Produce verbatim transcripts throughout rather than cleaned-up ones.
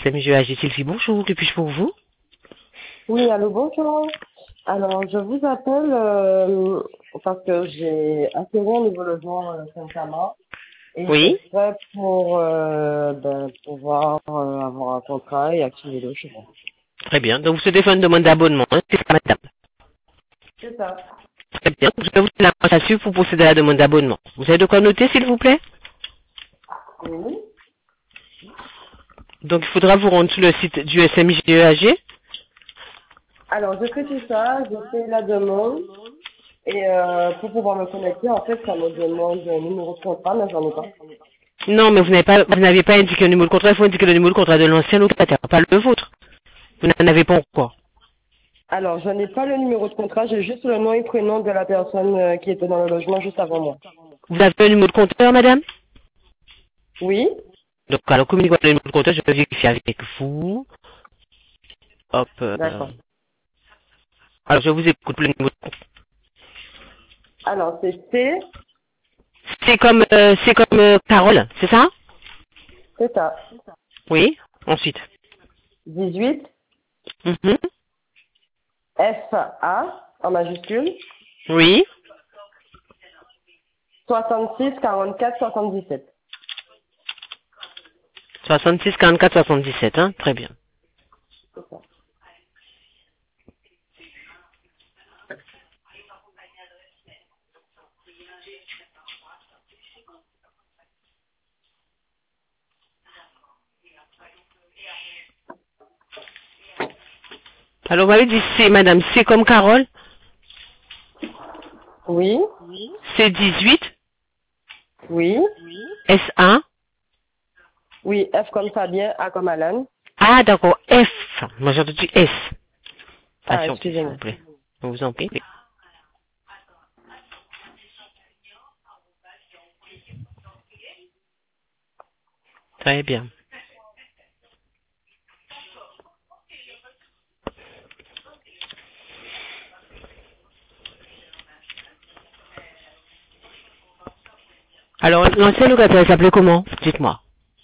S M G A G Sylvie, bonjour, que puis-je pour vous? Oui, allô, bonjour. Alors, je vous appelle euh, parce que j'ai acquéré un nouveau logement euh, récemment et Oui. c'est prêt pour euh, ben, pouvoir euh, avoir un contrat et activer le logement. Très bien. Donc, vous souhaitez faire une demande d'abonnement, hein, c'est ça, madame? C'est ça. Très bien. Je vais vous donner la conversation pour procéder à la demande d'abonnement. Vous avez de quoi noter, s'il vous plaît? Oui. Donc, il faudra vous rendre sur le site du S M G A G. Alors, je fais tout ça, je fais la demande et euh, pour pouvoir me connecter, en fait, ça me demande un numéro de contrat, mais j'en ai pas. Non, mais vous n'avez pas, vous n'avez pas indiqué le numéro de contrat, il faut indiquer le numéro de contrat de l'ancien locataire, pas le vôtre. Vous n'en avez pas encore. Alors, je n'ai pas le numéro de contrat, j'ai juste le nom et prénom de la personne euh, qui était dans le logement juste avant moi. Vous avez le numéro de compteur, madame? Oui. Donc, alors, communiquez le numéro de compteur, je vais vérifier avec vous. Hop. euh, D'accord. Alors, je vous écoute le numéro de compteur. Alors, c'est C, C'est comme, euh, c'est comme euh, Carole, c'est ça? c'est ça, Oui. Ensuite. dix-huit, Mhm. F A, en majuscule, Oui. soixante-six, quarante-quatre, soixante-dix-sept. soixante-six, quarante-quatre, soixante-dix-sept, hein. Très bien. C'est ça. Alors, vous m'avez dit c'est madame, c'est comme Carole. Oui, C'est dix-huit, oui, S A. oui, F comme Fabien, A comme Alan. Ah, d'accord, F. Moi, j'ai entendu S. Ah, Patientez, s'il vous excusez-moi. plaît. Je vous en prie. Oui. Très bien. Alors, l'ancien locataire, il s'appelait comment? Dites-moi.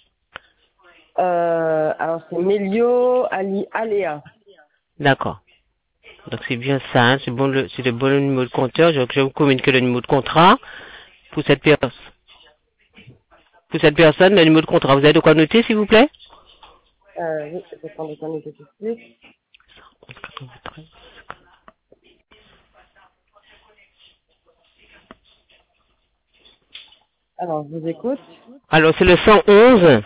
Euh, alors, c'est Melio Ali Aléa. D'accord. Donc, c'est bien ça, hein. C'est bon, le, c'est le bon numéro de compteur. Je, je vais vous communiquer le numéro de contrat pour cette personne. Pour cette personne, le numéro de contrat. Vous avez de quoi noter, s'il vous plaît? Euh, oui, je vais prendre le temps de tout de suite. Alors, je vous écoute. Alors, c'est le cent onze.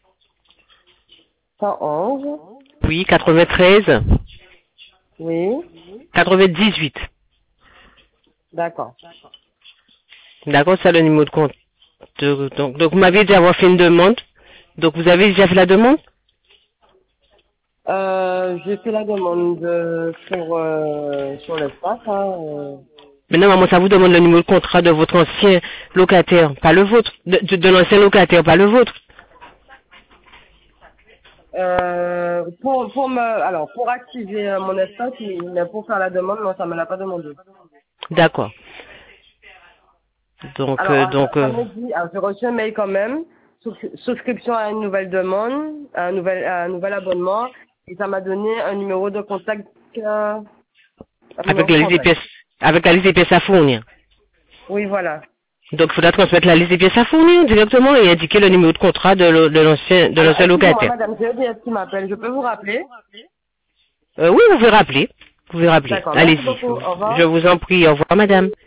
cent onze, Oui, quatre-vingt-treize. oui, quatre-vingt-dix-huit. d'accord. D'accord, c'est le numéro de compte. Donc, donc, donc, vous m'avez dit avoir fait une demande. Donc, vous avez déjà fait la demande? Euh, j'ai fait la demande de- sur, euh, sur l'espace, hein, euh, Maintenant, maman, ça vous demande le numéro de contrat de votre ancien locataire, pas le vôtre. De, de, de l'ancien locataire, pas le vôtre. Euh, pour, pour me, alors, pour activer euh, mon espace, oui, mais pour faire la demande, non, ça me l'a pas demandé. D'accord. Donc, Alors, euh, ah, ça, donc, ça euh, me dit, alors, j'ai reçu un mail quand même, souscri- souscription à une nouvelle demande, à un nouvel, à un nouvel abonnement, et ça m'a donné un numéro de contact, euh, un avec numéro de la liste des contact. pièces, avec la liste des pièces à fournir. Oui, voilà. Donc, il faudra transmettre la liste des pièces à fournir directement et indiquer le numéro de contrat de, le- de l'ancien, de Alors, l'ancien excusez-moi, locataire. madame, j'ai E D F qui m'appelle, je peux vous rappeler? Euh, oui, vous pouvez rappeler. Vous pouvez rappeler. D'accord, merci Allez-y. beaucoup, au revoir. Je vous en prie. Au revoir, madame.